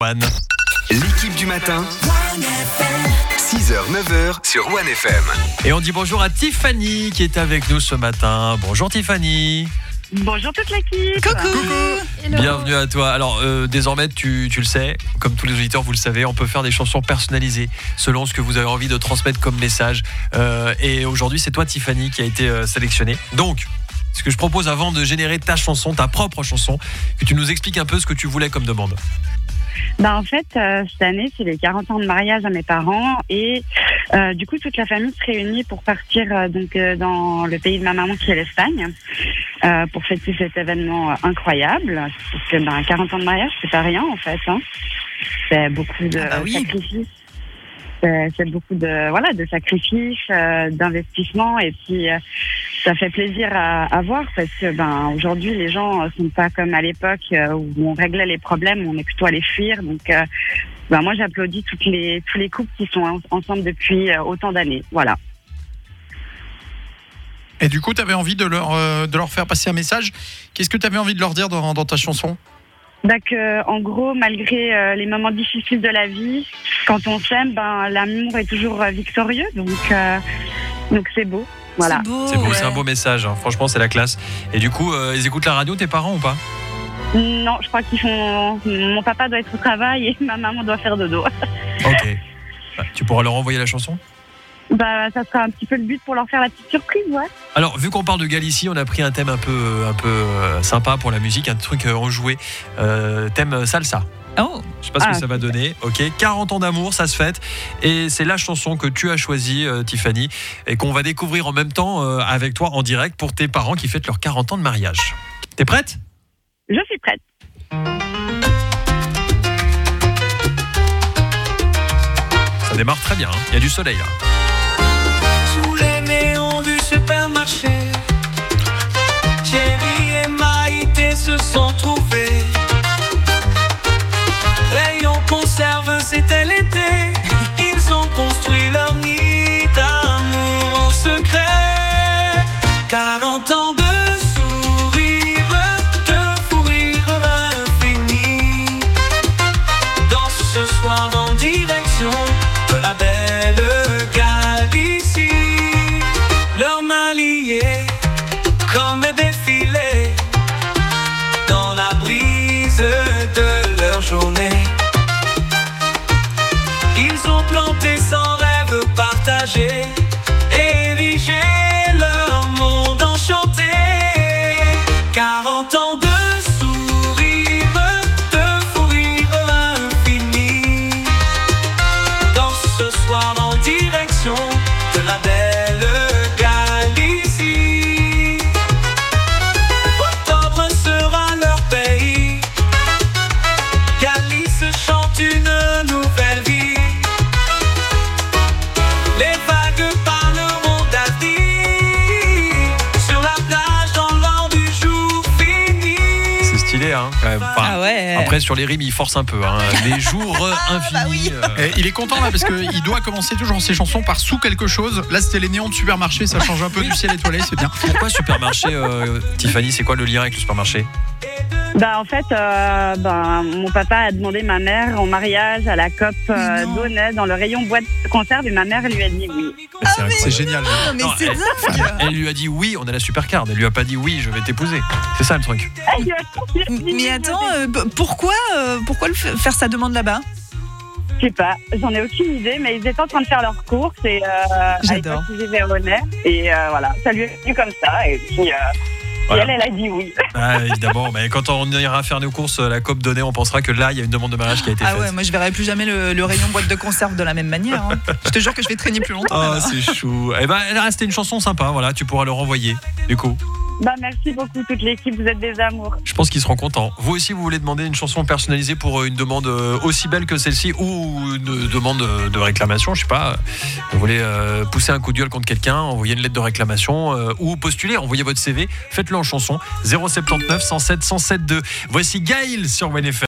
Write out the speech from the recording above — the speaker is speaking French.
One. L'équipe du matin, 6h, 9h sur One FM. Et on dit bonjour à Tiffany qui est avec nous ce matin. Bonjour Tiffany. Bonjour toute l'équipe. Coucou. Bienvenue à toi. Alors désormais tu le sais, comme tous les auditeurs vous le savez, on peut faire des chansons personnalisées selon ce que vous avez envie de transmettre comme message. Et aujourd'hui c'est toi Tiffany qui a été sélectionnée. Donc ce que je propose avant de générer ta chanson, ta propre chanson, que tu nous expliques un peu ce que tu voulais comme demande. En fait, cette année, c'est les 40 ans de mariage à mes parents et du coup, toute la famille se réunit pour partir dans le pays de ma maman qui est l'Espagne pour fêter cet événement incroyable. Parce que 40 ans de mariage, c'est pas rien en fait. Hein. C'est beaucoup de sacrifices. C'est beaucoup de sacrifices, d'investissements et puis ça fait plaisir à voir parce que aujourd'hui les gens sont pas comme à l'époque où on réglait les problèmes, on est plutôt allé fuir. Donc moi j'applaudis tous les couples qui sont ensemble depuis autant d'années. Voilà. Et du coup, tu avais envie de leur faire passer un message. Qu'est-ce que tu avais envie de leur dire dans ta chanson ? En gros, malgré les moments difficiles de la vie, quand on s'aime, l'amour est toujours victorieux. Donc c'est beau. Voilà. C'est beau, c'est un beau message. Hein. Franchement, c'est la classe. Et du coup, ils écoutent la radio, tes parents ou pas ? Non, je crois qu'ils font. Mon papa doit être au travail et ma maman doit faire dodo. Ok. Tu pourras leur envoyer la chanson ? Ça sera un petit peu le but pour leur faire la petite surprise, ouais. Alors, vu qu'on parle de Galicie, on a pris un thème un peu sympa pour la musique, un truc enjoué, thème salsa. Oh. Je sais pas ce que ça va donner. Ok, 40 ans d'amour, ça se fête. Et c'est la chanson que tu as choisie, Tiffany, et qu'on va découvrir en même temps avec toi en direct pour tes parents qui fêtent leurs 40 ans de mariage. T'es prête ? Je suis prête. Ça démarre très bien, hein. Il y a du soleil là. Sous les néons du supermarché, Thierry et Maïté se sont trouvés. Rayon conserve, c'était l'été. Ils ont construit leur nid d'amour en secret. 40 ans de sourire, de fou rire infini. Danse ce soir en direction de la belle Galicie. Leurs mains liées comme un défilé dans la brise de leur journée. Ils ont planté sans rêve partagé, érigé leur monde enchanté. 40 ans de sourire, de fou rire infini. Danse ce soir en direction de la belle Galicie. Octobre sera leur pays. Galice chante une nouvelle vie. Les vagues parleront d'avenir sur la plage dans l'or du jour fini. C'est stylé, hein, quand même. Enfin, ouais. Après, sur les rimes, il force un peu. Hein. Les jours infinis. Et il est content là parce qu'il doit commencer toujours ses chansons par sous quelque chose. Là, c'était les néons de supermarché, ça change un peu du ciel étoilé, c'est bien. Pourquoi supermarché, Tiffany ? C'est quoi le lien avec le supermarché ? En fait, mon papa a demandé ma mère en mariage à la COP d'Aunay dans le rayon boîte de conserve et ma mère lui a dit oui. C'est génial. Mais Non, c'est dingue. Elle lui a dit oui, on a la supercard. Elle lui a pas dit oui, je vais t'épouser. C'est ça le truc. Mais attends, pourquoi faire sa demande là-bas ? Je sais pas, j'en ai aucune idée, mais ils étaient en train de faire leurs courses et J'adore. ils vivaient au Aunay et voilà, ça lui est venu comme ça et puis Voilà. elle a dit oui. Évidemment, mais quand on ira faire nos courses à la COP d'Aunay, on pensera que là, il y a une demande de mariage qui a été faite. Ah ouais, moi je verrai plus jamais le rayon boîte de conserve de la même manière. Hein. Je te jure que je vais traîner plus longtemps. Oh, c'est chou. Eh ben, c'était une chanson sympa, voilà, tu pourras le renvoyer, du coup. Merci beaucoup toute l'équipe, vous êtes des amours. Je pense qu'ils seront contents. Vous aussi, vous voulez demander une chanson personnalisée pour une demande aussi belle que celle-ci ou une demande de réclamation, je sais pas. Vous voulez pousser un coup de gueule contre quelqu'un, envoyer une lettre de réclamation ou postuler, envoyez votre CV, faites-le en chanson 079 107 107 2. Voici Gaël sur WNFM.